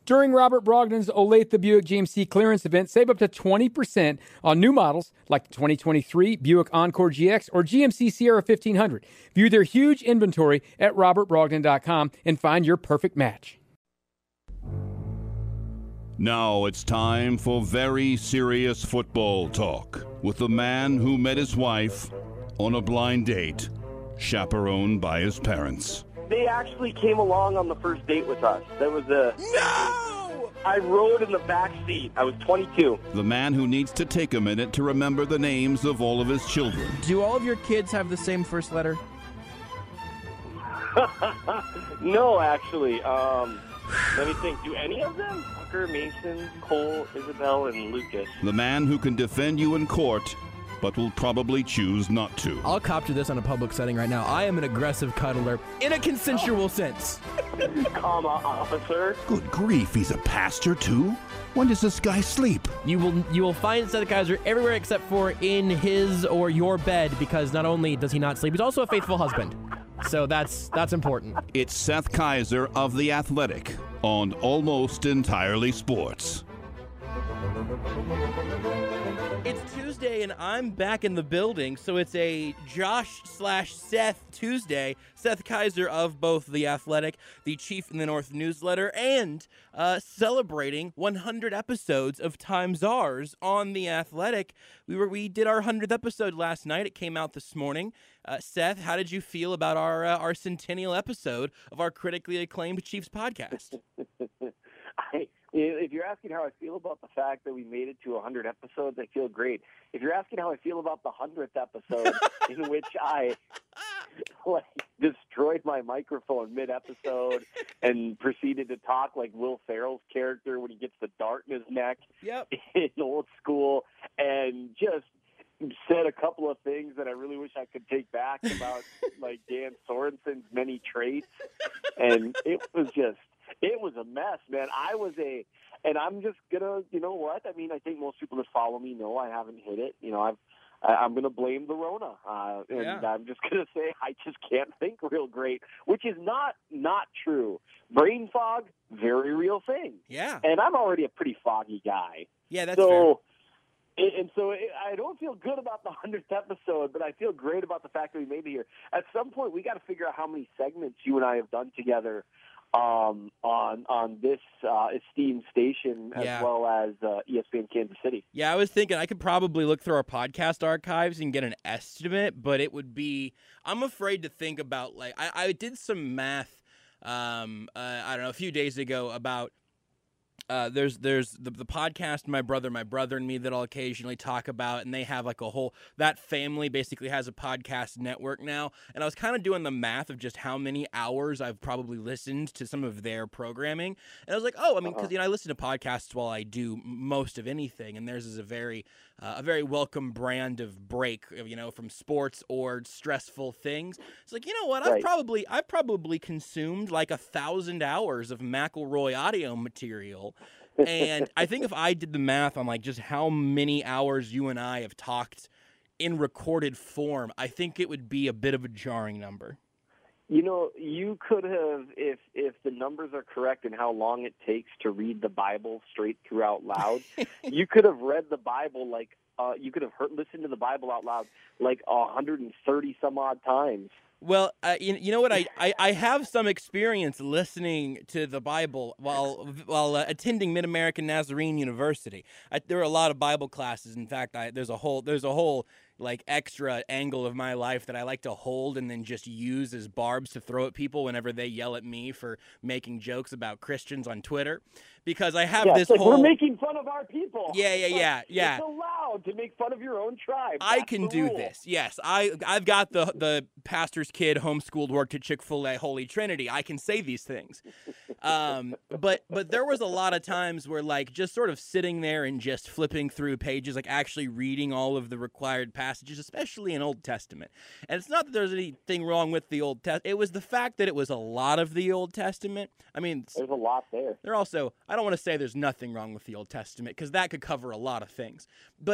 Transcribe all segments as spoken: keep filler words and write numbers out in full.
During Robert Brogdon's Olathe Buick G M C clearance event, save up to twenty percent on new models like the twenty twenty-three Buick Encore G X or G M C Sierra fifteen hundred. View their huge inventory at robert brogdon dot com and find your perfect match. Now it's time for very serious football talk with the man who met his wife on a blind date, chaperoned by his parents. They actually came along on the first date with us. There was a... No! I rode in the back seat. I was twenty-two. The man who needs to take a minute to remember the names of all of his children. Do all of your kids have the same first letter? No, actually. Um, let me think. Do any of them? Tucker, Mason, Cole, Isabel, and Lucas. The man who can defend you in court, but will probably choose not to. I'll cop to this on a public setting right now. I am an aggressive cuddler in a consensual oh. sense. Comma, officer. Good grief, he's a pastor too? When does this guy sleep? You will you will find Seth Kaiser everywhere except for in his or your bed, because not only does he not sleep, he's also a faithful husband. So that's that's important. It's Seth Kaiser of The Athletic on Almost Entirely Sports. It's Tuesday, and I'm back in the building, so it's a Josh slash Seth Tuesday. Seth Kaiser of both The Athletic, the Chief in the North newsletter, and uh, celebrating one hundred episodes of Times Ours on The Athletic. We were we did our one hundredth episode last night. It came out this morning. Uh, Seth, how did you feel about our uh, our centennial episode of our critically acclaimed Chiefs podcast? I, if you're asking how I feel about the fact that we made it to one hundred episodes, I feel great. If you're asking how I feel about the one hundredth episode, in which I like destroyed my microphone mid-episode and proceeded to talk like Will Ferrell's character when he gets the dart in his neck yep. in Old School, and just said a couple of things that I really wish I could take back about like Dan Sorensen's many traits, and it was just It was a mess, man. I was a, and I'm just gonna, you know what? I mean, I think most people that follow me know I haven't hit it. You know, I've, I, I'm gonna blame the Rona, uh, and yeah. I'm just gonna say I just can't think real great, which is not not true. Brain fog, very real thing. Yeah, and I'm already a pretty foggy guy. Yeah, that's so. fair. And so I don't feel good about the one hundredth episode, but I feel great about the fact that we made it here. At some point, we got to figure out how many segments you and I have done together um, on on this uh, esteemed station, as yeah. well as uh, E S P N Kansas City. Yeah, I was thinking I could probably look through our podcast archives and get an estimate, but it would be – I'm afraid to think about – like I, I did some math, um, uh, I don't know, a few days ago about – Uh, there's there's the, the podcast My Brother, My Brother and Me that I'll occasionally talk about, and they have like a whole, that family basically has a podcast network now, and I was kind of doing the math of just how many hours I've probably listened to some of their programming, and I was like, oh, I mean, because, you know, I listen to podcasts while I do most of anything, and theirs is a very, uh, a very welcome brand of break, you know, from sports or stressful things. It's like, you know what, I've Right. probably, I've probably consumed like a thousand hours of McElroy audio material. And I think if I did the math on like just how many hours you and I have talked in recorded form, I think it would be a bit of a jarring number. You know, you could have, if if the numbers are correct and how long it takes to read the Bible straight through out loud, you could have read the Bible like, uh, you could have heard, listened to the Bible out loud like one hundred thirty some odd times. Well, uh, you, you know what? I, I, I have some experience listening to the Bible while while uh, attending Mid-American Nazarene University. I, there are a lot of Bible classes. In fact, I, there's a whole there's a whole like extra angle of my life that I like to hold and then just use as barbs to throw at people whenever they yell at me for making jokes about Christians on Twitter. Because I have yeah, this it's like whole... We're making fun of our people. Yeah, yeah, It's like, yeah, yeah. It's allowed to make fun of your own tribe. I That's can the do rule. this. Yes, I I've got the the pastor's kid, homeschooled, worked at Chick-fil-A, Holy Trinity. I can say these things. Um, but but there was a lot of times where like just sort of sitting there and just flipping through pages, like actually reading all of the required passages, especially in Old Testament. And it's not that there's anything wrong with the Old Testament. It was the fact that it was a lot of the Old Testament. I mean, There's a lot there. There also, I don't want to say there's nothing wrong with the Old Testament because that could cover a lot of things. But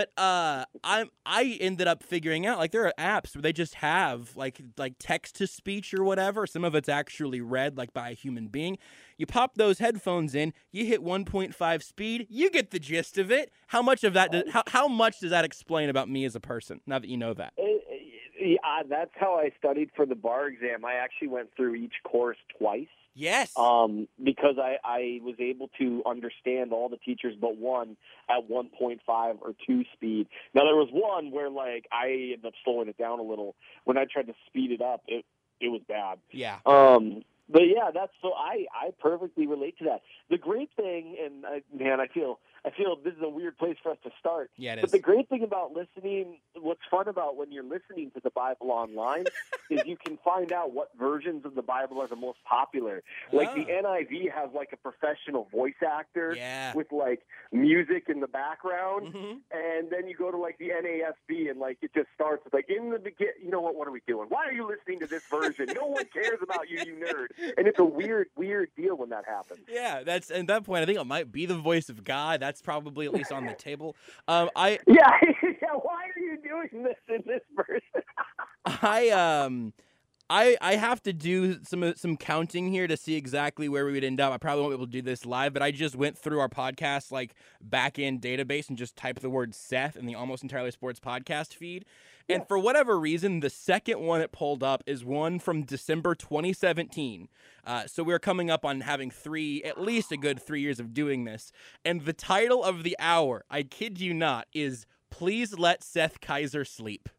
But uh, I'm I ended up figuring out like there are apps where they just have like like text to speech or whatever. Some of it's actually read like by a human being. You pop those headphones in, you hit one point five speed, you get the gist of it. How much of that? Does, how how much does that explain about me as a person? Now that you know that. It, it, yeah, that's how I studied for the bar exam. I actually went through each course twice. Yes. Um, because I, I was able to understand all the teachers but one at one point five or two speed. Now, there was one where, like, I ended up slowing it down a little. When I tried to speed it up, it it was bad. Yeah. Um, but, yeah, that's so I, I perfectly relate to that. The great thing, and, I, man, I feel I feel this is a weird place for us to start. Yeah, it is. But the great thing about listening, what's fun about when you're listening to the Bible online is you can find out what versions of the Bible are the most popular. Like the Oh. N I V has like a professional voice actor Yeah. with like music in the background. Mhm. And then you go to like the N A S B and like it just starts with like in the begin. You know what? What are we doing? Why are you listening to this version? No one cares about you, you nerd. And it's a weird, weird deal when that happens. Yeah, that's at that point. I think it might be the voice of God. That's probably at least on the table. Um, I Yeah, yeah. Why are you doing this in this version? I um I I have to do some some counting here to see exactly where we would end up. I probably won't be able to do this live, but I just went through our podcast like back end database and just typed the word Seth in the Almost Entirely Sports podcast feed. And for whatever reason, the second one it pulled up is one from December twenty seventeen. Uh, so we're coming up on having three, at least a good three years of doing this. And the title of the hour, I kid you not, is "Please Let Seth Kaiser Sleep."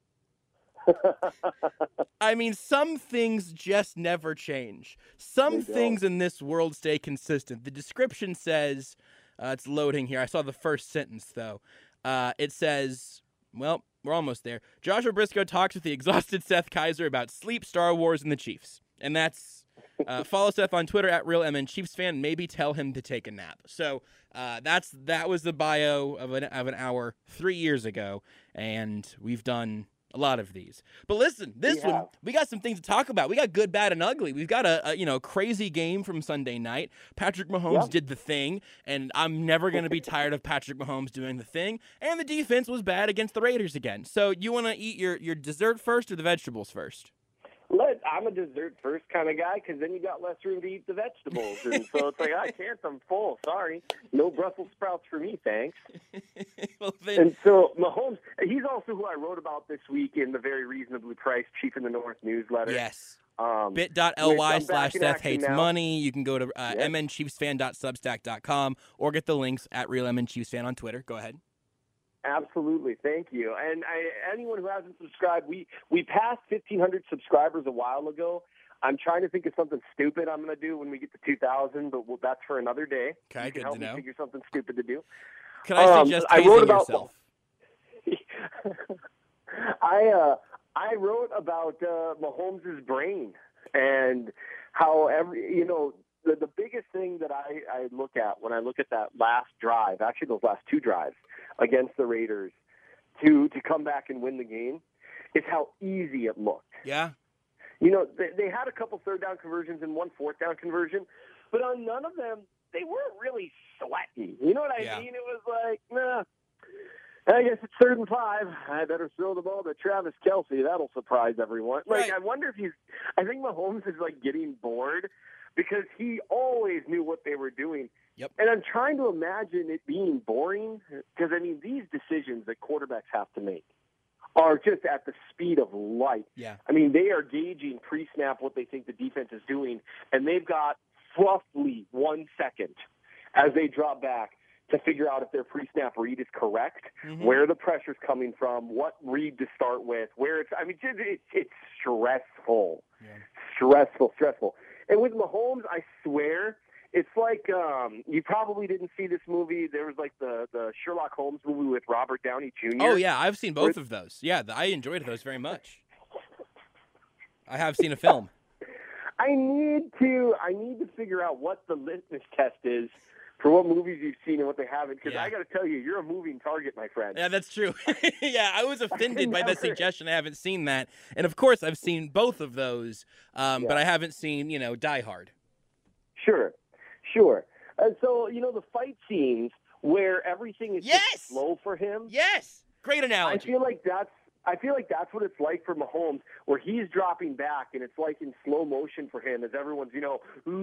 I mean, some things just never change. Some They don't. things in this world stay consistent. The description says, uh, it's loading here. I saw the first sentence, though. Uh, it says, well, we're almost there. Joshua Briscoe talks with the exhausted Seth Kaiser about sleep, Star Wars, and the Chiefs. And that's, uh, follow Seth on Twitter at RealMN Chiefs fan. Maybe tell him to take a nap. So uh, that's that was the bio of an, of an hour three years ago. And we've done a lot of these. But listen, this We one, have. we got some things to talk about. We got good, bad, and ugly. We've got a, a you know crazy game from Sunday night. Patrick Mahomes Yep. did the thing, and I'm never going to be tired of Patrick Mahomes doing the thing. And the defense was bad against the Raiders again. So you want to eat your, your dessert first or the vegetables first? Let, I'm a dessert first kind of guy because then you got less room to eat the vegetables. And so it's like, I can't, I'm full. Sorry. No Brussels sprouts for me, thanks. Well, then, And so Mahomes, he's also who I wrote about this week in the very reasonably priced Chief in the North newsletter. yes. Um, bit.ly which I'm slash back in Seth action hates now. money. You can go to uh, Yep. m n chiefs fan dot substack dot com or get the links at RealMNChiefsFan on Twitter. Go ahead. Absolutely, thank you. And I, anyone who hasn't subscribed, we we passed fifteen hundred subscribers a while ago. I'm trying to think of something stupid I'm going to do when we get to two thousand, but we'll, that's for another day. Okay, you can good help to me know. figure something stupid to do. Can I Um, suggest I tasing wrote about- yourself? I uh, I wrote about uh, Mahomes' brain and how every you know the the biggest thing that I, I look at when I look at that last drive, actually those last two drives against the Raiders, to to come back and win the game, is how easy it looked. Yeah. You know, they, they had a couple third down conversions and one fourth down conversion, but on none of them they weren't really sweaty. You know what I Yeah. mean? It was like, nah. I guess it's third and five. I better throw the ball to Travis Kelce. That'll surprise everyone. Like, Right. I wonder if he's – I think Mahomes is, like, getting bored because he always knew what they were doing. Yep. And I'm trying to imagine it being boring because, I mean, these decisions that quarterbacks have to make are just at the speed of light. Yeah. I mean, they are gauging pre-snap what they think the defense is doing, and they've got roughly one second as they drop back to figure out if their pre-snap read is correct, Mhm. where the pressure's coming from, what read to start with, where it's – I mean, just, it's, it's stressful. Yeah. Stressful, stressful. And with Mahomes, I swear, it's like um, you probably didn't see this movie. There was like the, the Sherlock Holmes movie with Robert Downey Junior Oh, yeah. I've seen both Where- of those. Yeah, th- I enjoyed those very much. I have seen a film. I need to I need to figure out what the litmus test is for what movies you've seen and what they haven't. Because Yeah. I got to tell you, you're a moving target, my friend. Yeah, that's true. Yeah, I was offended by the never- suggestion. I haven't seen that. And, of course, I've seen both of those, um, but Yeah. I haven't seen, you know, Die Hard. Sure, sure. And so, you know, the fight scenes where everything is Yes! just slow for him. Yes. Great I analogy. feel like that's I feel like that's what it's like for Mahomes, where he's dropping back, and it's like in slow motion for him as everyone's, you know,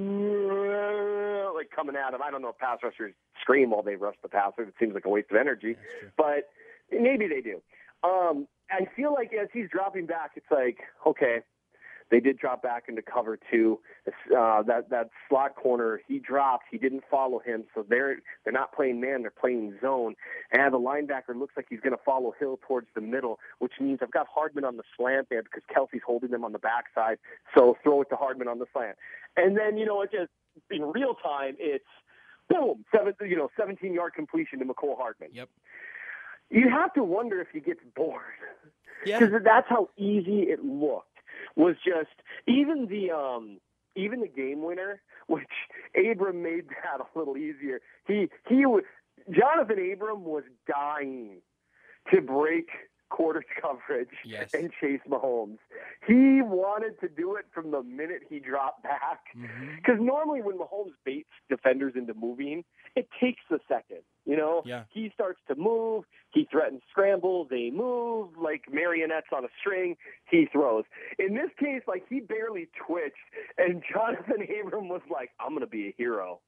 like coming at him. I don't know if pass rushers scream while they rush the passer. It seems like a waste of energy, but maybe they do. Um, I feel like as he's dropping back, it's like, okay, they did drop back into cover two. Uh, that that slot corner, he dropped. He didn't follow him, so they're they're not playing man. They're playing zone. And the linebacker looks like he's going to follow Hill towards the middle, which means I've got Hardman on the slant there because Kelsey's holding them on the backside. So throw it to Hardman on the slant. And then, you know, it just in real time, it's boom, seven, you know, seventeen-yard completion to McCole Hardman. Yep. You have to wonder if he gets bored, Yeah. because that's how easy it looked. Was just even the um even the game winner, which Abram made that a little easier. He he was Jonathan Abram was dying to break quarters coverage Yes. and chase Mahomes. He wanted to do it from the minute he dropped back. Because Mm-hmm. normally when Mahomes baits defenders into moving, it takes a second. You know, Yeah. he starts to move. He threatens scramble. They move like marionettes on a string. He throws. In this case, like he barely twitched, and Jonathan Abram was like, "I'm going to be a hero,"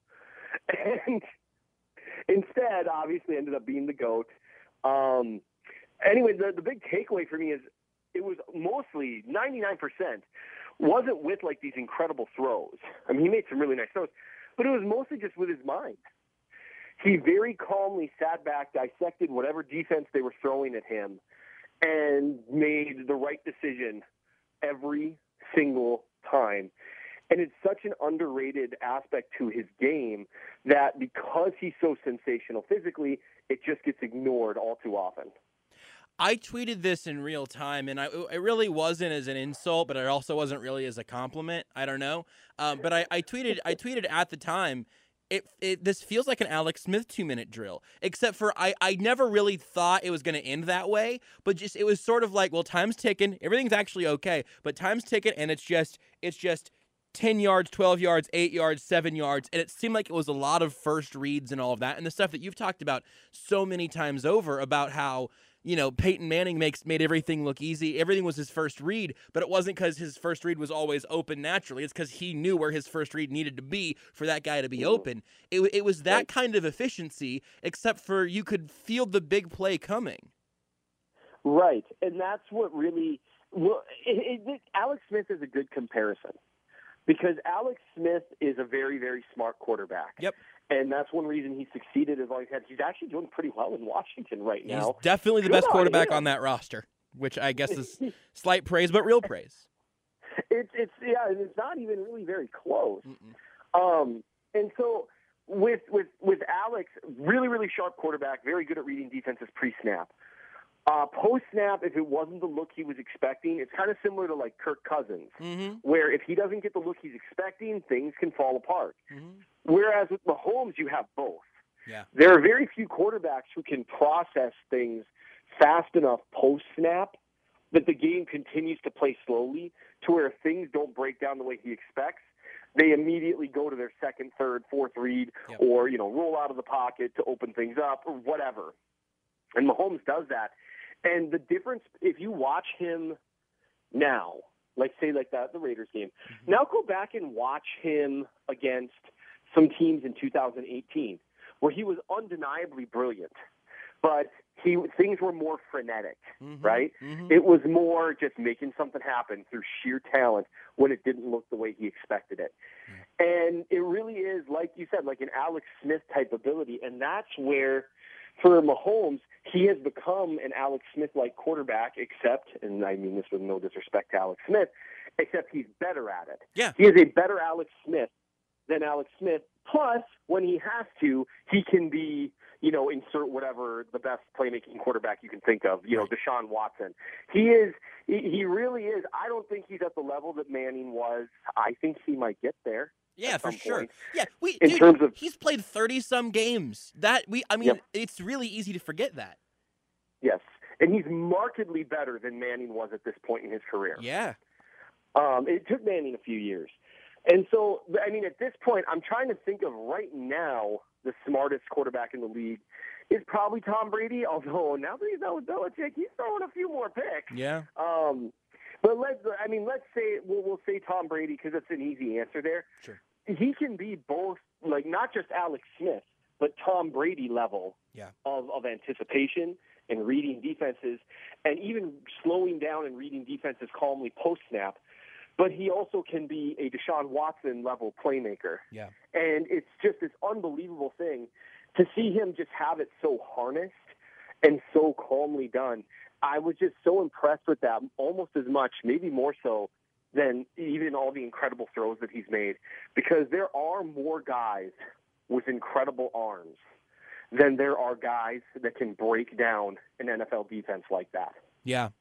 and instead, obviously, ended up being the GOAT. Um, anyway, the the big takeaway for me is it was mostly ninety-nine percent wasn't with like these incredible throws. I mean, he made some really nice throws, but it was mostly just with his mind. He very calmly sat back, dissected whatever defense they were throwing at him, and made the right decision every single time. And it's such an underrated aspect to his game that because he's so sensational physically, it just gets ignored all too often. I tweeted this in real time, and I, it really wasn't as an insult, but it also wasn't really as a compliment. I don't know. Um, but I, I tweeted I tweeted at the time, It, it this feels like an Alex Smith two-minute drill, except for I, I never really thought it was going to end that way, but just it was sort of like, well, time's ticking, everything's actually okay, but time's ticking, and it's just it's just ten yards, twelve yards, eight yards, seven yards, and it seemed like it was a lot of first reads and all of that, and the stuff that you've talked about so many times over about how, you know, Peyton Manning makes made everything look easy. Everything was his first read, but it wasn't because his first read was always open naturally. It's because he knew where his first read needed to be for that guy to be open. It, it was that kind of efficiency, except for you could feel the big play coming. Right, and that's what really well. It, it, Alex Smith is a good comparison because Alex Smith is a very, very smart quarterback. Yep. And that's one reason he succeeded as long as he had. He's actually doing pretty well in Washington right He's now. definitely the Good best on quarterback him. on that roster, which I guess is slight praise, but real praise. It's it's yeah, and it's not even really very close. Mm-mm. Um, and so with with with Alex, really really sharp quarterback, very good at reading defenses pre-snap. Uh, post-snap, if it wasn't the look he was expecting, it's kind of similar to like Kirk Cousins, Mm-hmm. where if he doesn't get the look he's expecting, things can fall apart. Mm-hmm. Whereas with Mahomes, you have both. Yeah. There are very few quarterbacks who can process things fast enough post-snap that the game continues to play slowly to where if things don't break down the way he expects, they immediately go to their second, third, fourth read Yep. or, you know, roll out of the pocket to open things up or whatever. And Mahomes does that. And the difference, if you watch him now, like say like that, the Raiders game, Mm-hmm. now go back and watch him against some teams in two thousand eighteen where he was undeniably brilliant, but he things were more frenetic, Mm-hmm. right? Mm-hmm. It was more just making something happen through sheer talent when it didn't look the way he expected it. And it really is, like you said, like an Alex Smith type ability, and that's where for Mahomes, he has become an Alex Smith-like quarterback, except, and I mean this with no disrespect to Alex Smith, except he's better at it. Yeah. He is a better Alex Smith than Alex Smith. Plus, when he has to, he can be, you know, insert whatever the best playmaking quarterback you can think of, you know, Deshaun Watson. He is, he, he really is. I don't think he's at the level that Manning was. I think he might get there. Yeah, at for some sure. point. Yeah, we In dude, terms of- he's played thirty some games. That we I mean, Yep. it's really easy to forget that. Yes. And he's markedly better than Manning was at this point in his career. Yeah. Um, it took Manning a few years. And so, I mean, at this point, I'm trying to think of right now the smartest quarterback in the league is probably Tom Brady, although now that he's out with Belichick, he's throwing a few more picks. Yeah. Um, but let's, I mean, let's say, we'll, we'll say Tom Brady because it's an easy answer there. Sure. He can be both, like, not just Alex Smith, but Tom Brady level Yeah. of, of anticipation and reading defenses, and even slowing down and reading defenses calmly post-snap. But he also can be a Deshaun Watson-level playmaker. Yeah. And it's just this unbelievable thing to see him just have it so harnessed and so calmly done. I was just so impressed with that, almost as much, maybe more so, than even all the incredible throws that he's made. Because there are more guys with incredible arms than there are guys that can break down an N F L defense like that. Yeah.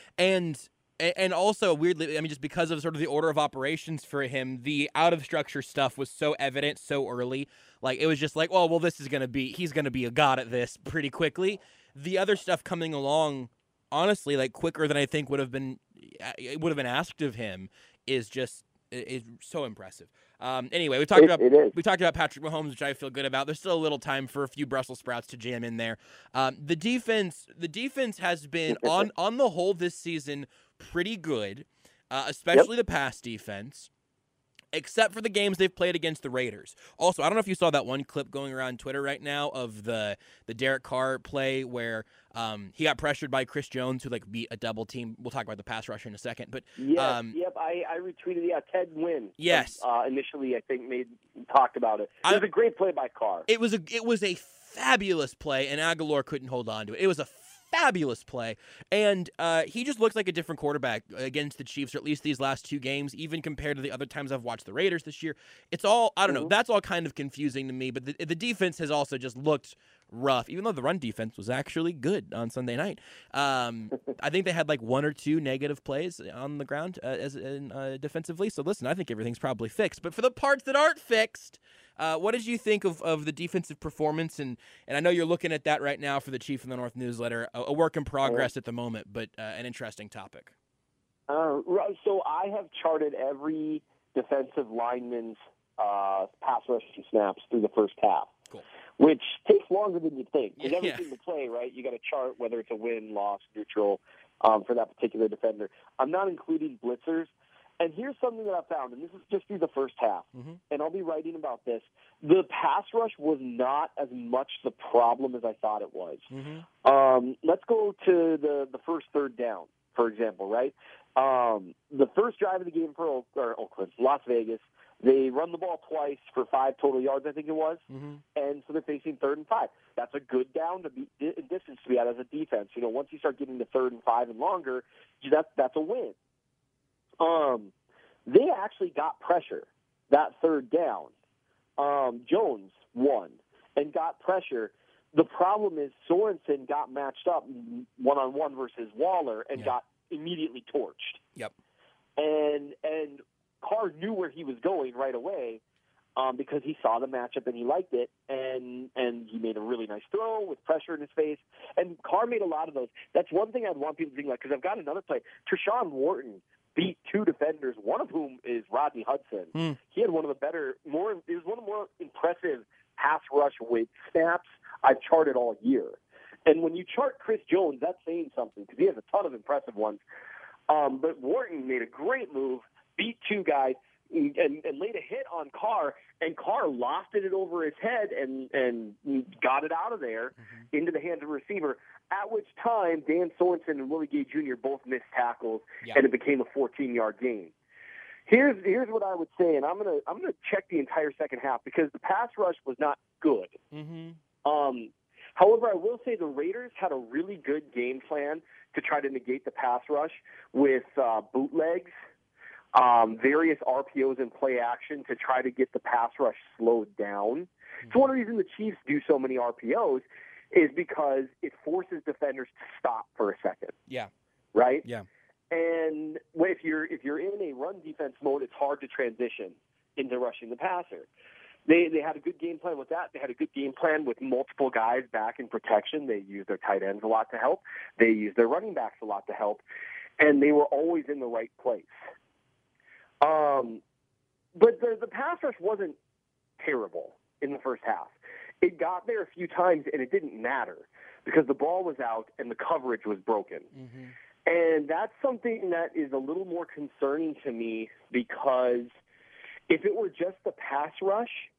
And and also, weirdly, I mean, just because of sort of the order of operations for him, the out-of-structure stuff was so evident so early. Like, it was just like, oh, well, this is going to be, he's going to be a god at this pretty quickly. The other stuff coming along, honestly, like, quicker than I think would have been, it would have been asked of him, is just, is so impressive. Um, anyway, we talked it, about it is. we talked about Patrick Mahomes, which I feel good about. There's still a little time for a few Brussels sprouts to jam in there. Um, the defense, the defense has been on on the whole this season pretty good, uh, especially yep. the pass defense, except for the games they've played against the Raiders. Also, I don't know if you saw that one clip going around Twitter right now of the the Derek Carr play where um, he got pressured by Chris Jones, who like beat a double team. We'll talk about the pass rusher in a second, but yes, um, yep, I, I retweeted. Yeah, Ted Nguyen. Yes, uh, initially I think made talked about it. It was I, a great play by Carr. It was a it was a fabulous play, and Aguilar couldn't hold on to it. It was a fabulous play, and uh, he just looks like a different quarterback against the Chiefs, or at least these last two games, even compared to the other times I've watched the Raiders this year. It's all, I don't mm-hmm. know, that's all kind of confusing to me, but the, the defense has also just looked rough, even though the run defense was actually good on Sunday night. Um, I think they had like one or two negative plays on the ground uh, as uh, defensively, so listen, I think everything's probably fixed, but for the parts that aren't fixed, Uh, what did you think of, of the defensive performance? And, and I know you're looking at that right now for the Chief in the North newsletter, a, a work in progress at the moment, but uh, an interesting topic. Uh, so I have charted every defensive lineman's uh, pass rushing snaps through the first half, cool. which takes longer than you think. Because yeah, every yeah. single play, right, you got to chart whether it's a win, loss, neutral um, for that particular defender. I'm not including blitzers. And here's something that I found, and this is just through the first half, mm-hmm. and I'll be writing about this. The pass rush was not as much the problem as I thought it was. Mm-hmm. Um, let's go to the, the first third down, for example, right? Um, the first drive of the game for Oak, or Oakland, Las Vegas, they run the ball twice for five total yards, I think it was, mm-hmm. and so they're facing third and five. That's a good down to be distance to be at as a defense. You know, once you start getting to third and five and longer, that's that's a win. Um, they actually got pressure that third down. Um, Jones won and got pressure. The problem is Sorensen got matched up one-on-one versus Waller and yeah. got immediately torched. Yep. And and Carr knew where he was going right away um, because he saw the matchup and he liked it, and and he made a really nice throw with pressure in his face. And Carr made a lot of those. That's one thing I'd want people to think like, because I've got another play. Treshaun Wharton beat two defenders, one of whom is Rodney Hudson. Mm. He had one of the better, more, it was one of the more impressive pass rush with snaps I've charted all year. And when you chart Chris Jones, that's saying something because he has a ton of impressive ones. Um, but Wharton made a great move, beat two guys, and, and, and laid a hit on Carr, and Carr lofted it over his head and, and got it out of there mm-hmm. into the hands of the receiver. At which time, Dan Sorensen and Willie Gay Junior both missed tackles, yeah. and it became a fourteen-yard gain. Here's here's what I would say, and I'm gonna I'm gonna check the entire second half because the pass rush was not good. Mm-hmm. Um, however, I will say the Raiders had a really good game plan to try to negate the pass rush with uh, bootlegs, um, various R P Os and play action to try to get the pass rush slowed down. Mm-hmm. So one of the reasons the Chiefs do so many R P Os is because it forces defenders to stop for a second. Yeah. Right? Yeah. And if you're if you're in a run defense mode, it's hard to transition into rushing the passer. They they had a good game plan with that. They had a good game plan with multiple guys back in protection. They used their tight ends a lot to help. They used their running backs a lot to help. And they were always in the right place. Um, but the, the pass rush wasn't terrible in the first half. it got there a few times, and it didn't matter because the ball was out and the coverage was broken. Mm-hmm. And that's something that is a little more concerning to me because if it were just the pass rush,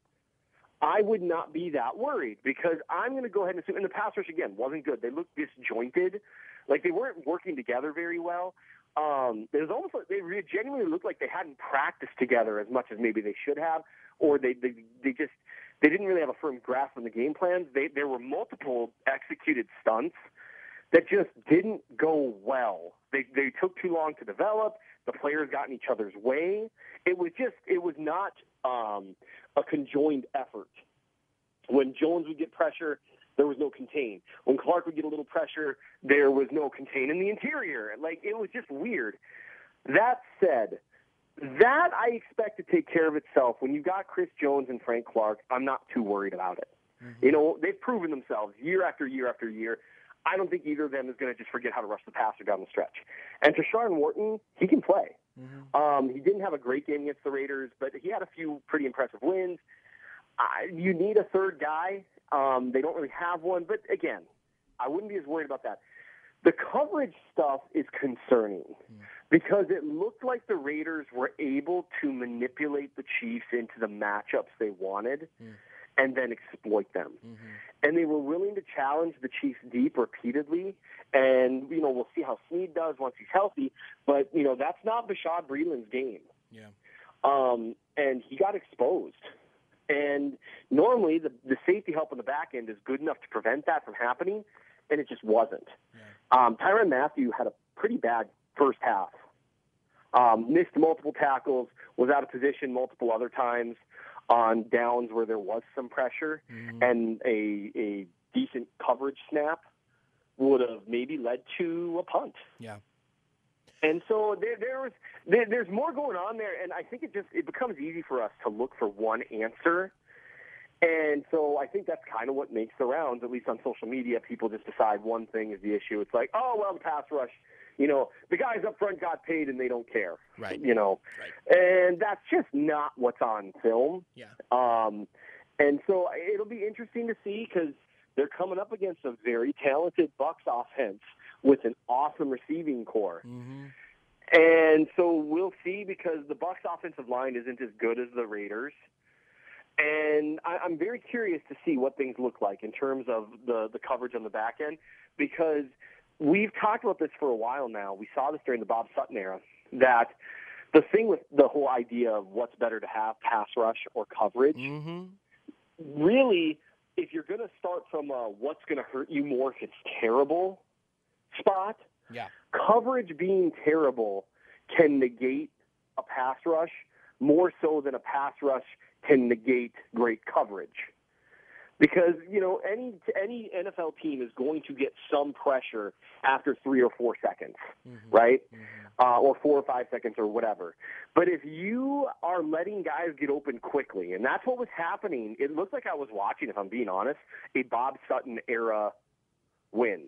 I would not be that worried because I'm going to go ahead and assume, and the pass rush, again, wasn't good. They looked disjointed. Like they weren't working together very well. Um, it was almost like they genuinely looked like they hadn't practiced together as much as maybe they should have, or they, they, they just they didn't really have a firm grasp on the game plans. They, there were multiple executed stunts that just didn't go well. They they took too long to develop. The players got in each other's way. It was just, it was not um, a conjoined effort. When Jones would get pressure, there was no contain. When Clark would get a little pressure, there was no contain in the interior. Like, it was just weird. That said, that I expect to take care of itself. When you've got Chris Jones and Frank Clark, I'm not too worried about it. Mm-hmm. You know, they've proven themselves year after year after year. I don't think either of them is going to just forget how to rush the passer down the stretch. And Tershawn Wharton, he can play. Mm-hmm. Um, he didn't have a great game against the Raiders, but he had a few pretty impressive wins. Uh, you need a third guy. Um, they don't really have one. But, again, I wouldn't be as worried about that. The coverage stuff is concerning mm-hmm. because it looked like the Raiders were able to manipulate the Chiefs into the matchups they wanted. Mm-hmm. and then exploit them. Mm-hmm. And they were willing to challenge the Chiefs deep repeatedly. And, you know, we'll see how Snead does once he's healthy. But, you know, that's not Bashaud Breeland's game. Yeah. Um, and he got exposed. And normally the, the safety help on the back end is good enough to prevent that from happening, and it just wasn't. Yeah. Um, Tyrann Mathieu had a pretty bad first half. Um, missed multiple tackles, was out of position multiple other times on downs where there was some pressure, mm-hmm. and a, a decent coverage snap would have maybe led to a punt. Yeah. And so there, there was there, there's more going on there, and I think it just it becomes easy for us to look for one answer. And so I think that's kind of what makes the rounds, at least on social media. People just decide one thing is the issue. It's like, oh, well, the pass rush, you know, the guys up front got paid and they don't care. Right. You know, right. And that's just not what's on film. Yeah. Um, and so it'll be interesting to see because they're coming up against a very talented Bucs offense with an awesome receiving core. Mm-hmm. And so we'll see because the Bucs offensive line isn't as good as the Raiders. And I, I'm very curious to see what things look like in terms of the, the coverage on the back end because we've talked about this for a while now. We saw this during the Bob Sutton era, that the thing with the whole idea of what's better to have, pass rush or coverage, mm-hmm. really, if you're going to start from a what's going to hurt you more if it's terrible spot, yeah. coverage being terrible can negate a pass rush more so than a pass rush can negate great coverage. Because, you know, any any N F L team is going to get some pressure after three or four seconds, mm-hmm. right? Mm-hmm. Uh, or four or five seconds or whatever. But if you are letting guys get open quickly, and that's what was happening, it looked like I was watching, if I'm being honest, a Bob Sutton era win,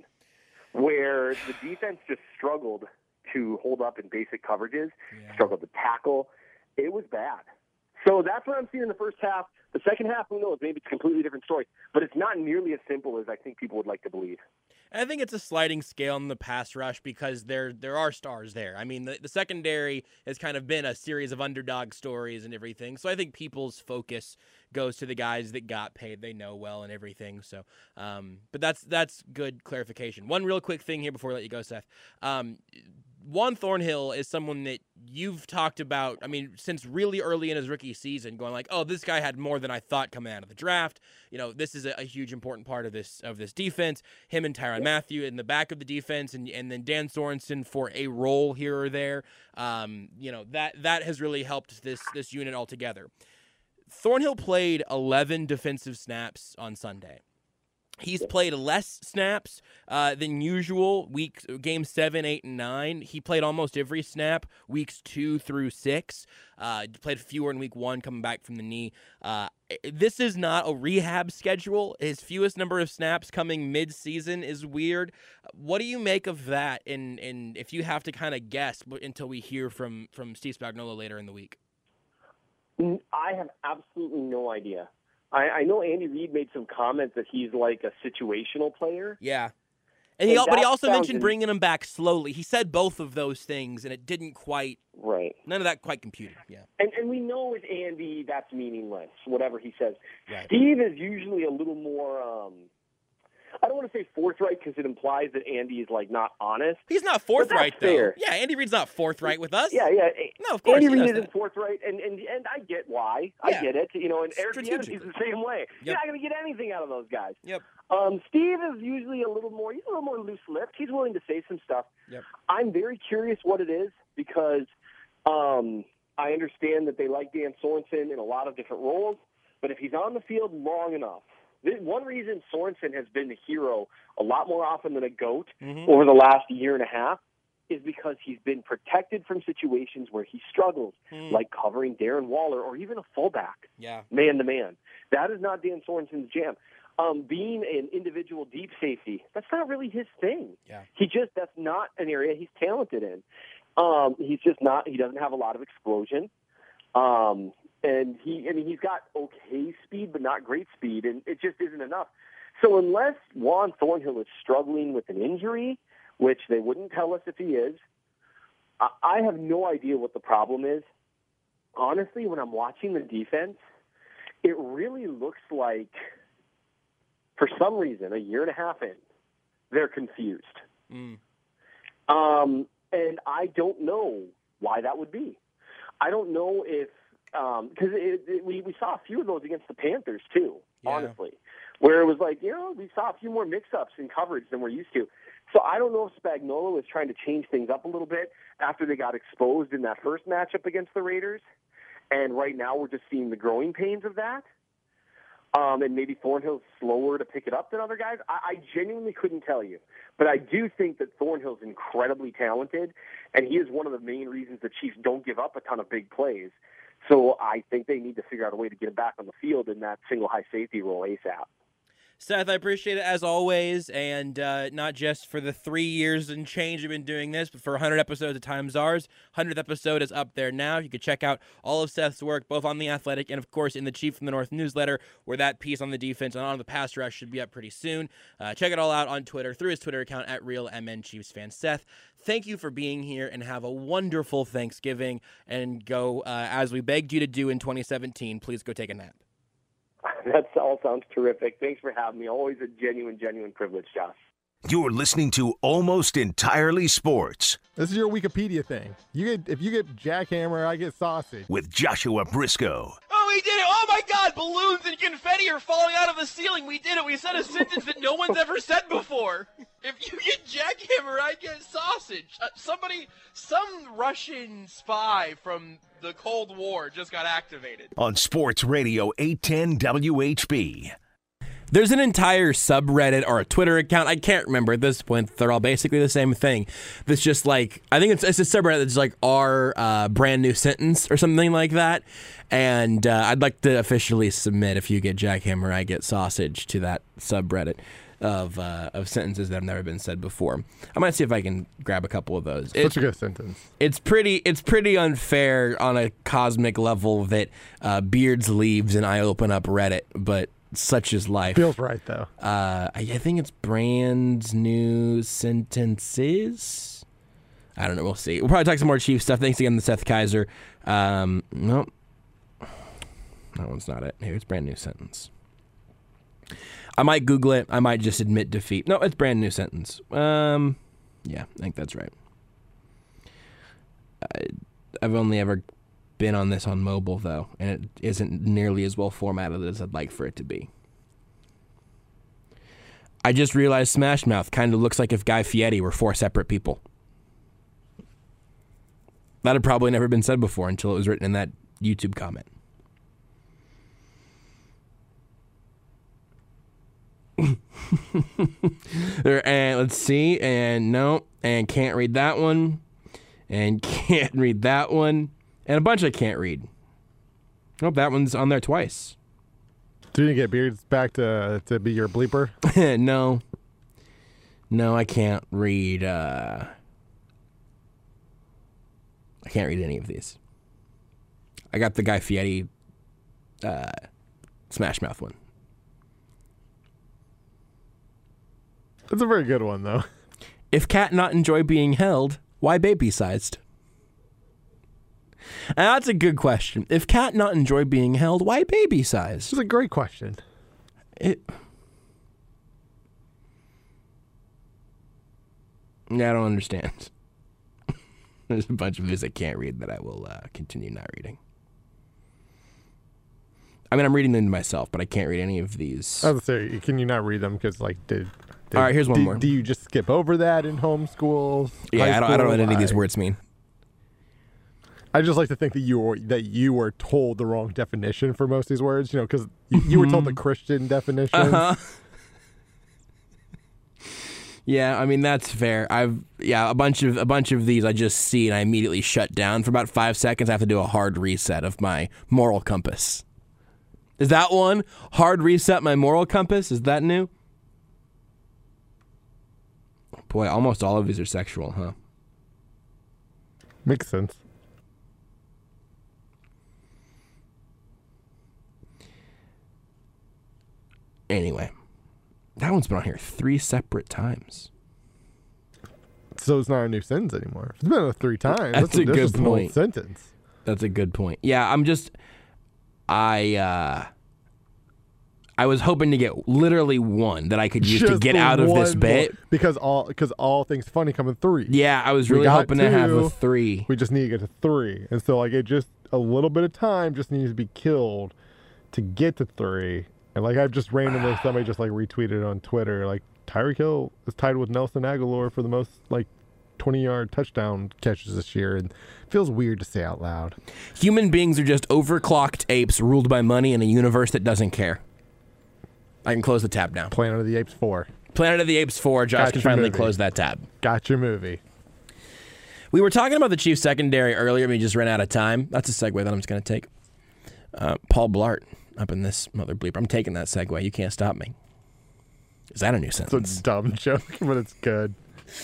where the defense just struggled to hold up in basic coverages, yeah. struggled to tackle. It was bad. So that's what I'm seeing in the first half. The second half, who knows? Maybe it's a completely different story. But it's not nearly as simple as I think people would like to believe. I think it's a sliding scale in the pass rush because there there are stars there. I mean, the, the secondary has kind of been a series of underdog stories and everything. So I think people's focus goes to the guys that got paid, they know well and everything. So, um, but that's that's good clarification. One real quick thing here before we let you go, Seth. Um, Juan Thornhill is someone that you've talked about, I mean, since really early in his rookie season, going like, oh, this guy had more than I thought coming out of the draft. You know, this is a, a huge important part of this of this defense. Him and Tyrann Mathieu in the back of the defense, and and then Dan Sorensen for a role here or there. Um, you know, that that has really helped this this unit altogether. Thornhill played eleven defensive snaps on Sunday. He's played less snaps uh, than usual, week games seven, eight, and nine. He played almost every snap, weeks two through six. Uh, played fewer in week one, coming back from the knee. Uh, this is not a rehab schedule. His fewest number of snaps coming mid-season is weird. What do you make of that? And and if you have to kind of guess until we hear from from Steve Spagnuolo later in the week. I have absolutely no idea. I, I know Andy Reid made some comments that he's like a situational player. Yeah. And he, And but he that also sounds mentioned in- bringing him back slowly. He said both of those things, and it didn't quite, Right. none of that quite computed. Yeah. And and we know with Andy that's meaningless, whatever he says. Right. Steve is usually a little more, um, I don't want to say forthright because it implies that Andy is like not honest. He's not forthright, that's though. fair. Yeah, Andy Reid's not forthright with us. Yeah, yeah. No, of course Andy he Reid does isn't that. forthright, and, and and I get why. Yeah. I get it. You know, and Eric Bieniemy's Strategically. the same way. You're Yep. not going to get anything out of those guys. Yep. Um, Steve is usually a little more. He's a little more loose-lipped. He's willing to say some stuff. Yep. I'm very curious what it is because um, I understand that they like Dan Sorensen in a lot of different roles, but if he's on the field long enough, this, one reason Sorensen has been the hero a lot more often than a GOAT Mhm. over the last year and a half is because he's been protected from situations where he struggles, Mm. like covering Darren Waller or even a fullback, Yeah. man-to-man. That is not Dan Sorensen's jam. Um, being an individual deep safety, that's not really his thing. Yeah. He just, that's not an area he's talented in. Um, he's just not, he doesn't have a lot of explosion. Um, and he, I mean, he's got okay speed, but not great speed, and it just isn't enough. So unless Juan Thornhill is struggling with an injury, which they wouldn't tell us if he is, I, I have no idea what the problem is. Honestly, when I'm watching the defense, it really looks like, for some reason, a year and a half in, they're confused. Mm. Um, and I don't know why that would be. I don't know if because it it, we we saw a few of those against the Panthers too. Yeah. Honestly, where it was like you know we saw a few more mix-ups in coverage than we're used to. So I don't know if Spagnuolo is trying to change things up a little bit after they got exposed in that first matchup against the Raiders, and right now we're just seeing the growing pains of that. Um, and maybe Thornhill's slower to pick it up than other guys. I, I genuinely couldn't tell you. But I do think that Thornhill's incredibly talented, and he is one of the main reasons the Chiefs don't give up a ton of big plays. So I think they need to figure out a way to get him back on the field in that single high safety role ASAP. Seth, I appreciate it as always, and uh, not just for the three years and change we've been doing this, but for one hundred episodes of Time Czars. one hundredth episode is up there now. You can check out all of Seth's work, both on The Athletic and, of course, in the Chief from the North newsletter, where that piece on the defense and on the pass rush should be up pretty soon. Uh, check it all out on Twitter through his Twitter account at RealMNChiefsFan. Seth, thank you for being here, and have a wonderful Thanksgiving, and go, uh, as we begged you to do in twenty seventeen, please go take a nap. That all sounds terrific. Thanks for having me. Always a genuine, genuine privilege, Josh. You're listening to Almost Entirely Sports This is your Wikipedia thing. You get if you get jackhammer, I get sausage. with Joshua Briscoe. Oh, we did it! Oh my God! Balloons and confetti are falling out of the ceiling. We did it. We said a sentence that no one's ever said before. If you get jackhammer, I get sausage. Uh, somebody, some Russian spy from the Cold War just got activated. On Sports Radio eight ten W H B. There's an entire subreddit or a Twitter account, I can't remember at this point, they're all basically the same thing, that's just like, I think it's, it's a subreddit that's like our uh, brand new sentence or something like that, and uh, I'd like to officially submit If You Get Jackhammer, I Get Sausage to that subreddit of uh, of sentences that have never been said before. I might see if I can grab a couple of those. Such It- a good sentence. It's pretty. It's pretty unfair on a cosmic level that uh, Beards leaves and I open up Reddit, but such is life. Feels right though. Uh, I, I think it's brand new sentences. I don't know. We'll see. We'll probably talk some more Chief stuff. Thanks again to Seth Kaiser. Um, nope. That one's not it. Here, it's brand new sentence. I might Google it. I might just admit defeat. No, it's brand new sentence. Um, yeah, I think that's right. I, I've only ever been on this on mobile, though, and it isn't nearly as well formatted as I'd like for it to be. I just realized Smash Mouth kind of looks like if Guy Fieri were four separate people. That had probably never been said before until it was written in that YouTube comment. There, and let's see, and no, and can't read that one, and can't read that one, and a bunch I can't read. Oh, that one's on there twice. Do you get Beards back to to be your bleeper? No. No, I can't read, uh... I can't read any of these. I got the Guy Fieri uh, Smash Mouth one. That's a very good one, though. If cat not enjoy being held, why baby-sized? And that's a good question. If cat not enjoy being held, why baby-sized? It's a great question. It... Yeah, I don't understand. There's a bunch of these I can't read that I will uh, continue not reading. I mean, I'm reading them to myself, but I can't read any of these. I was gonna say, can you not read them? Because, like, did, did all right, here's one do, more. Do you just skip over that in homeschools? Yeah, I don't, I don't know what any of these I, words mean. I just like to think that you were that you were told the wrong definition for most of these words. You know, because you, you were told the Christian definition. Uh-huh. Yeah, I mean that's fair. I've yeah a bunch of a bunch of these I just see and I immediately shut down for about five seconds. I have to do a hard reset of my moral compass. Is that one? Hard reset my moral compass? Is that new? Boy, almost all of these are sexual, huh? Makes sense. Anyway, that one's been on here three separate times. So it's not a new sentence anymore. It's been on three times. That's, That's a a, that's good just an old point. sentence. That's a good point. Yeah, I'm just, I, uh, I was hoping to get literally one that I could use Just to get out of this one bit. more, because all because all things funny come in three. Yeah, I was We really got hoping to have a two. three. We just need to get to three, and so like it just a little bit of time just needs to be killed to get to three. And like I've just randomly somebody just like retweeted on Twitter like Tyreek Hill is tied with Nelson Aguilar for the most like twenty yard touchdown catches this year, and it feels weird to say out loud. Human beings are just overclocked apes ruled by money in a universe that doesn't care. I can close the tab now. Planet of the Apes four. Planet of the Apes four. Josh Got can your finally movie. close that tab. Got your movie. We were talking about the Chiefs secondary earlier. We just ran out of time. That's a segue that I'm just going to take. Uh, Paul Blart up in this mother bleeper. I'm taking that segue. You can't stop me. Is that a new sentence? It's a dumb joke, but it's good.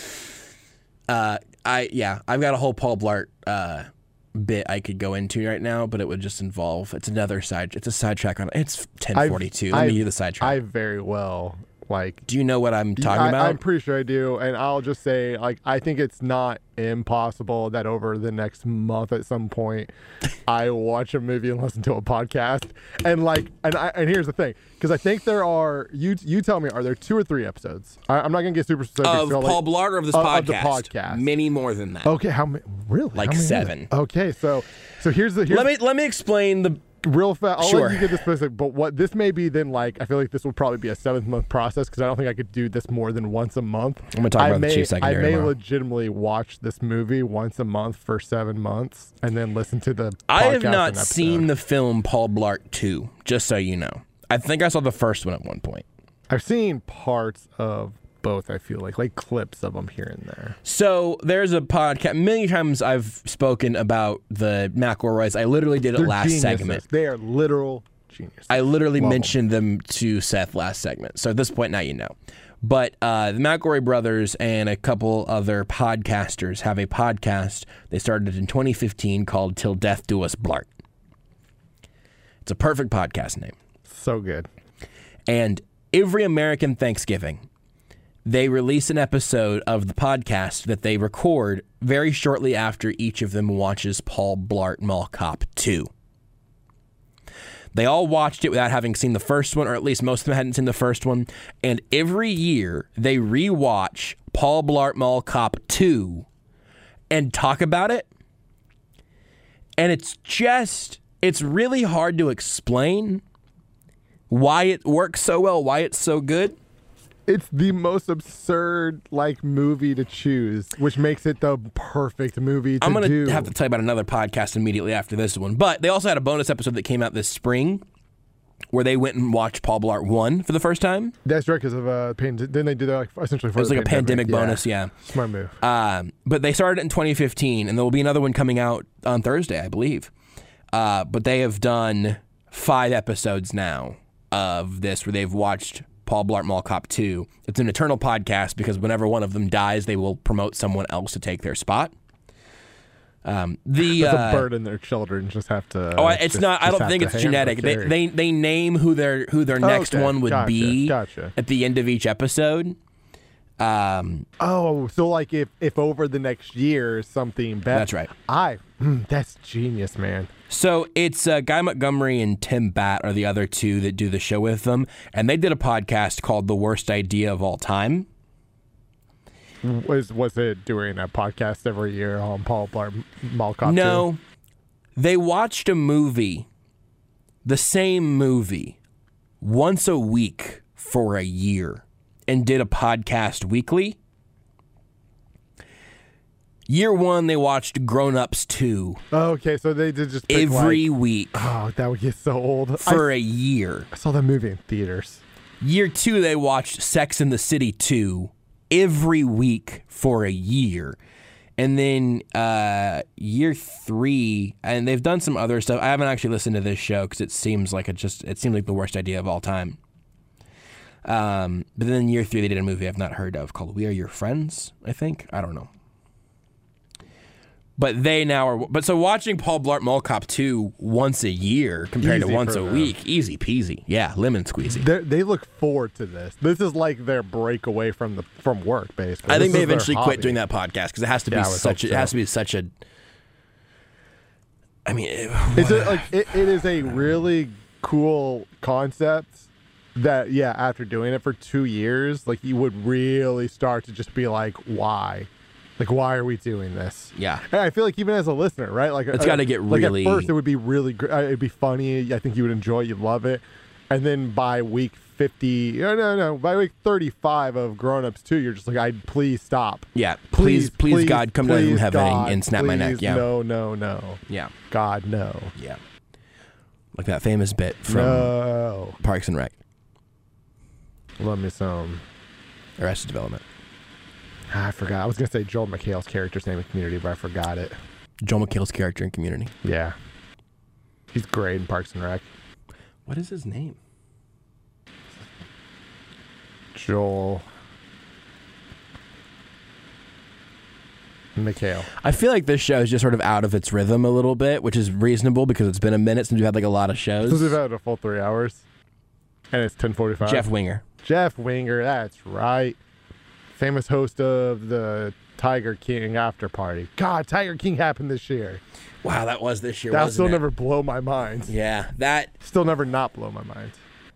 Uh, I yeah, I've got a whole Paul Blart uh, bit I could go into right now, but it would just involve. It's another side. It's a sidetrack on. It's ten forty-two. Let I've, me do the sidetrack. I very well like. Do you know what I'm talking I, about? I'm pretty sure I do, and I'll just say like I think it's not impossible that over the next month at some point I watch a movie and listen to a podcast, and like and I and here's the thing, because I think there are you you tell me, are there two or three episodes? I, I'm not gonna get super specific. of so, Paul like, Blart or of this of, podcast? of the podcast. Many more than that. Okay, how many? Really? Like How many is seven. it? Okay, so so here's the here's Let me let me explain the. real fast. I'll Sure. let you get this specific, but what this may be then like, I feel like this will probably be a seventh month process because I don't think I could do this more than once a month. I'm gonna talk I about may, the Chiefs secondary I may tomorrow. legitimately watch this movie once a month for seven months and then listen to the. I have podcast not and episode. seen the film Paul Blart two, just so you know. I think I saw the first one at one point. I've seen parts of both. I feel like like clips of them here and there. So there's a podcast. Many times I've spoken about the McElroys. I literally did it They're last geniuses. segment. They are literal geniuses. I literally Love 'em. mentioned them to Seth last segment. So at this point now you know. But uh, the McElroy brothers and a couple other podcasters have a podcast they started in twenty fifteen called Till Death Do Us Blart. It's a perfect podcast name. So good. And every American Thanksgiving, they release an episode of the podcast that they record very shortly after each of them watches Paul Blart Mall Cop two. They all watched it without having seen the first one, or at least most of them hadn't seen the first one. And every year, they rewatch Paul Blart Mall Cop two and talk about it. And it's just, it's really hard to explain why it works so well, why it's so good. It's the most absurd like movie to choose, which makes it the perfect movie to I'm going do. to have to tell you about another podcast immediately after this one. But they also had a bonus episode that came out this spring where they went and watched Paul Blart one for the first time. That's right, because of uh, pand- Then they did that like essentially for It was the like a pandemic bonus, yeah. Smart move. Um, but they started it in twenty fifteen, and there will be another one coming out on Thursday, I believe. Uh, but they have done five episodes now of this where they've watched Paul Blart Mall Cop two. It's an eternal podcast because whenever one of them dies, they will promote someone else to take their spot. Um, the That's uh, a burden their children just have to. Oh, it's just, not. I just don't have think to it's handle genetic. They, carry. they they name who their who their next Okay, one would gotcha, be gotcha. at the end of each episode. Um, Oh, so like if if over the next year something bad. That's right. I. mm, That's genius, man. so it's uh, Guy Montgomery and Tim Batt are the other two that do the show with them, and they did a podcast called "The Worst Idea of All Time." Was was it doing a podcast every year on Paul Blart Mall Cop? No, they watched a movie, the same movie, once a week for a year, and did a podcast weekly. Year one, they watched Grown Ups two Oh, okay, so they did just pick, every like, week oh, that would get so old. for I, a year. I saw that movie in theaters. Year two, they watched Sex and the City two every week for a year. And then uh, year three, and they've done some other stuff. I haven't actually listened to this show because it seems like it just it seems like the worst idea of all time. Um, but then year three, they did a movie I've not heard of called "We Are Your Friends." I think I don't know. But they now are. But so watching Paul Blart Mall Cop two once a year compared Easy to once for a them. week, easy peasy. Yeah, lemon squeezy. They're, they look forward to this. This is like their break away from the from work, basically. I think This they is their eventually quit hobby. doing that podcast because it has to be Yeah, I would such. A, hope It has so. to be such a. I mean, it- It's what a, like it, it is a really cool concept that yeah, after doing it for two years, like you would really start to just be like, why? Like, why are we doing this? yeah. And I feel like even as a listener, right? Like, It's uh, gotta get like really- At first, it would be really, gr- uh, it'd be funny. I think you would enjoy. it, You'd love it. And then by week fifty, no, no, no, by week thirty-five of Grown Ups two, you're just like, I please stop. Yeah. Please, please, God, come down from please, heaven and- God, and snap my neck. please, Yeah. No, no, no. Yeah. God, no. Yeah. Like that famous bit from No. Parks and Rec, Love me some. Arrested Development. I forgot. I was gonna say Joel McHale's character's name in Community, but I forgot it. Joel McHale's character in Community. Yeah, he's great in Parks and Rec. What is his name? Joel McHale. I feel like this show is just sort of out of its rhythm a little bit, which is reasonable because it's been a minute since we've had like a lot of shows. Since we've had a full three hours, and it's ten forty-five. Jeff Winger. Jeff Winger. That's right. Famous host of the Tiger King after party. God, Tiger King happened this year. Wow, that was this year. That'll wasn't still it? never blow my mind. Yeah, that Still never not blow my mind.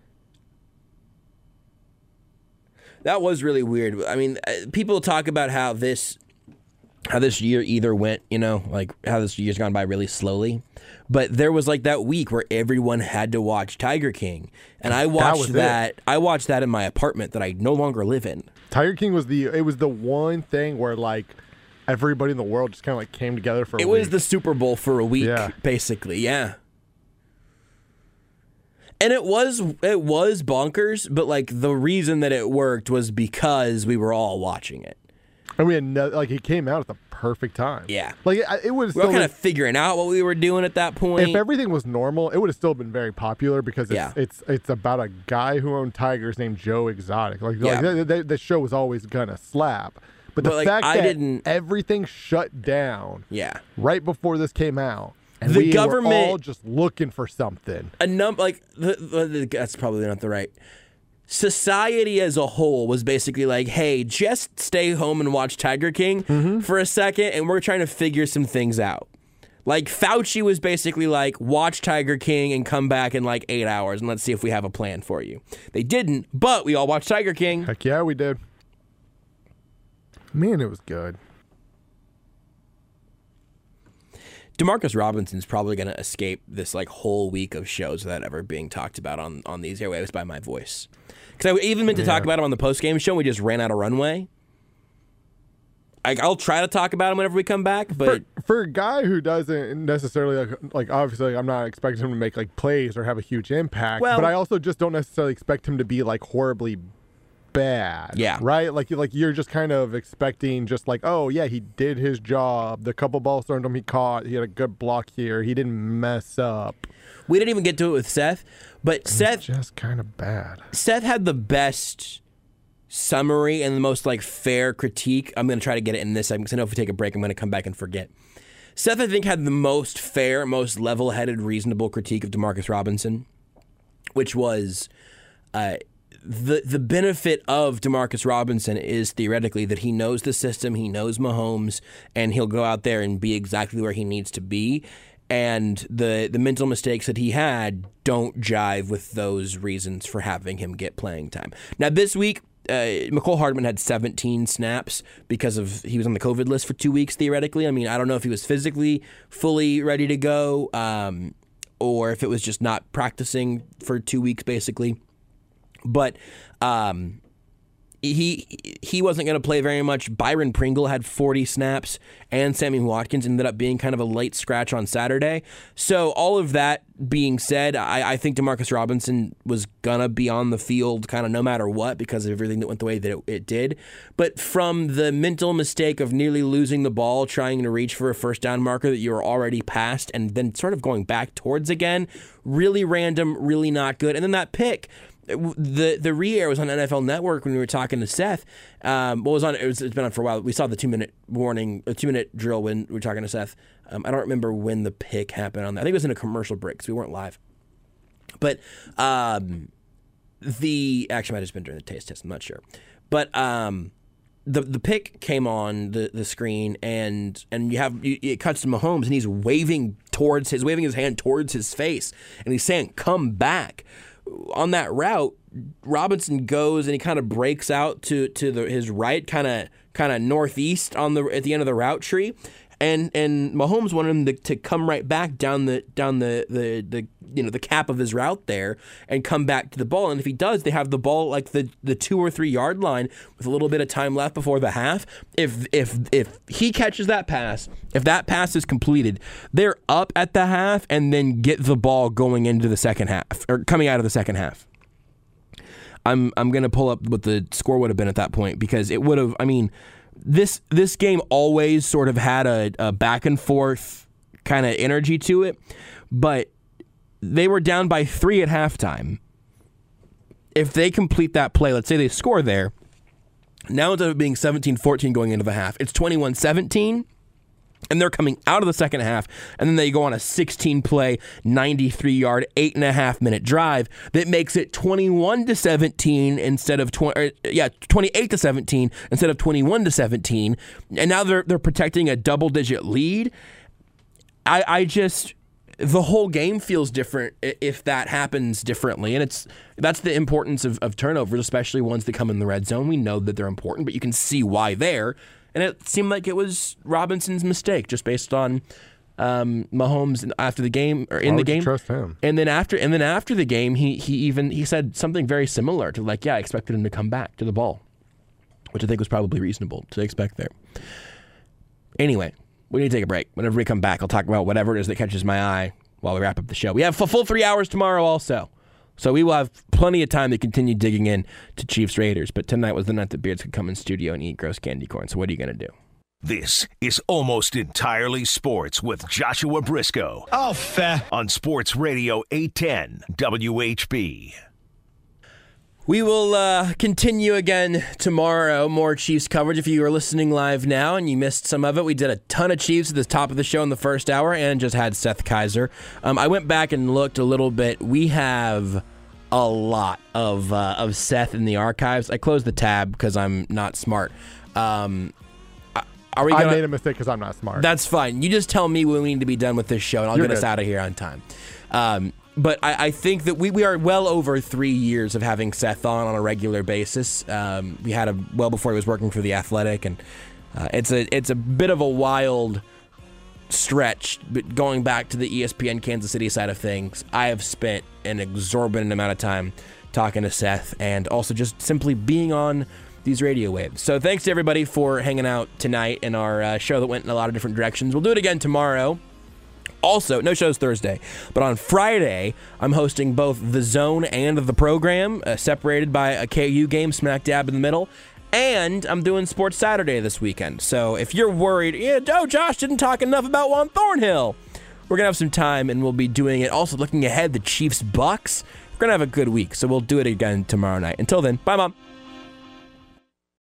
that was really weird. I mean, uh, people talk about how this how this year either went, you know, like how this year's gone by really slowly. But there was like that week where everyone had to watch Tiger King, and I watched was it. that. I watched that in my apartment that I no longer live in. Tiger King was the it was the one thing where like everybody in the world just kind of like came together for a It was week. the Super Bowl for a week, Yeah. basically. Yeah. And it was it was bonkers, but like the reason that it worked was because we were all watching it. And we had no, like it came out at the perfect time. Yeah. Like it, it would have We were still kind of figuring out what we were doing at that point. if everything was normal, it would have still been very popular because it's Yeah. it's it's about a guy who owned tigers named Joe Exotic. Like, Yeah. like the, the, the show was always gonna slap. But the But, like, fact I that didn't- everything shut down yeah. right before this came out, and The we government- were all just looking for something. A num like the, the, the, that's probably not the right. Society as a whole was basically like, hey, just stay home and watch Tiger King Mm-hmm. for a second, and we're trying to figure some things out. Like Fauci was basically like, watch Tiger King and come back in like eight hours, and let's see if we have a plan for you. They didn't, but we all watched Tiger King. Heck yeah, we did. Man, it was good. Demarcus Robinson's probably going to escape this like whole week of shows without ever being talked about on, on these airwaves by my voice. Because I even meant to talk about him on the post-game show. We just ran out of runway. I, I'll try to talk about him whenever we come back, but for, for a guy who doesn't necessarily like, like obviously I'm not expecting him to make like plays or have a huge impact, Well- but I also just don't necessarily expect him to be like horribly bad. Yeah. Right? Like like you're just kind of expecting just like, oh yeah, he did his job. The couple balls thrown to him he caught. He had a good block here. He didn't mess up. we didn't even get to it with Seth. But Seth Just kind of bad. Seth had the best summary and the most like fair critique. I'm going to try to get it in this segment because I know if we take a break, I'm going to come back and forget. Seth, I think, had the most fair, most level-headed, reasonable critique of Demarcus Robinson, which was uh, the the benefit of Demarcus Robinson is theoretically that he knows the system, he knows Mahomes, and he'll go out there and be exactly where he needs to be. And the the mental mistakes that he had don't jive with those reasons for having him get playing time. Now, this week, uh, Mecole Hardman had seventeen snaps because of he was on the COVID list for two weeks, theoretically. I mean, I don't know if he was physically fully ready to go um, or if it was just not practicing for two weeks, basically. But um, he he wasn't going to play very much. Byron Pringle had forty snaps, and Sammy Watkins ended up being kind of a late scratch on Saturday. So all of that being said, I, I think Demarcus Robinson was going to be on the field kind of no matter what because of everything that went the way that it, it did. But from the mental mistake of nearly losing the ball, trying to reach for a first down marker that you were already past, and then sort of going back towards again, really random, really not good. And then that pick. The the re-air was on N F L Network when we were talking to Seth. Um, what was on? It was, it's been on for a while. We saw the two minute warning, a two minute drill when we were talking to Seth. Um, I don't remember when the pick happened on that. I think it was in a commercial break because we weren't live. But um, the actually might have just been during the taste test. I'm not sure. But um, the the pick came on the, the screen and and you have you, it cuts to Mahomes and he's waving towards his waving his hand towards his face and he's saying, "Come back." On that route, Robinson goes and he kind of breaks out to to the, his right, kind of kind of northeast on the at the end of the route tree, and and Mahomes wanted him to, to come right back down the down the, the the you know the cap of his route there and come back to the ball. And if he does, they have the ball like the, the two or three yard line with a little bit of time left before the half. If if if he catches that pass, if that pass is completed, they're up at the half and then get the ball going into the second half or coming out of the second half. I'm I'm gonna pull up what the score would have been at that point because it would have. I mean, this this game always sort of had a, a back and forth kind of energy to it, but they were down by three at halftime. If they complete that play, let's say they score there, now instead of being seventeen fourteen going into the half, it's twenty-one seventeen, and they're coming out of the second half, and then they go on a sixteen-play, ninety-three-yard, eight and a half minute drive that makes it twenty-one to seventeen instead of twenty. Or, yeah, twenty-eight to seventeen instead of twenty-one to seventeen, and now they're they're protecting a double-digit lead. I I just. The whole game feels different if that happens differently, and it's that's the importance of, of turnovers, especially ones that come in the red zone. We know that they're important, but you can see why there, and it seemed like it was Robinson's mistake just based on um, Mahomes after the game or in Why the would you game. trust him? And then after and then after the game, he he even he said something very similar to like, yeah, I expected him to come back to the ball, which I think was probably reasonable to expect there. Anyway. We need to take a break. Whenever we come back, I'll talk about whatever it is that catches my eye while we wrap up the show. We have a full three hours tomorrow also. So we will have plenty of time to continue digging in to Chiefs Raiders. But tonight was the night that Beards could come in studio and eat gross candy corn. So what are you going to do? This is Almost Entirely Sports with Joshua Briscoe. Oh, fair. On Sports Radio eight ten W H B. We will uh, continue again tomorrow. More Chiefs coverage. If you are listening live now and you missed some of it, we did a ton of Chiefs at the top of the show in the first hour and just had Seth Kaiser. Um, I went back and looked a little bit. We have a lot of uh, of Seth in the archives. I closed the tab because I'm not smart. Um, are we? Gonna, I made a mistake because I'm not smart. That's fine. You just tell me when we need to be done with this show, and I'll You're get us good. out of here on time. Um, But I, I think that we, we are well over three years of having Seth on on a regular basis. Um, we had him well before he was working for The Athletic, and uh, it's a it's a bit of a wild stretch. But going back to the E S P N Kansas City side of things, I have spent an exorbitant amount of time talking to Seth, and also just simply being on these radio waves. So thanks to everybody for hanging out tonight in our uh, show that went in a lot of different directions. We'll do it again tomorrow. Also, no shows Thursday, but on Friday, I'm hosting both The Zone and The Program, uh, separated by a K U game smack dab in the middle, and I'm doing Sports Saturday this weekend. So if you're worried, yeah, oh, Josh didn't talk enough about Juan Thornhill, we're going to have some time, and we'll be doing it. Also, looking ahead, the Chiefs-Bucks, we're going to have a good week, so we'll do it again tomorrow night. Until then, bye, Mom.